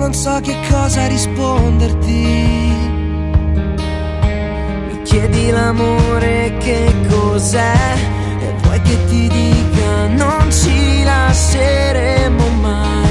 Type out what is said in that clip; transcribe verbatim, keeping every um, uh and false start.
non so che cosa risponderti. Mi chiedi l'amore che cos'è e vuoi che ti dica non ci lasceremo mai.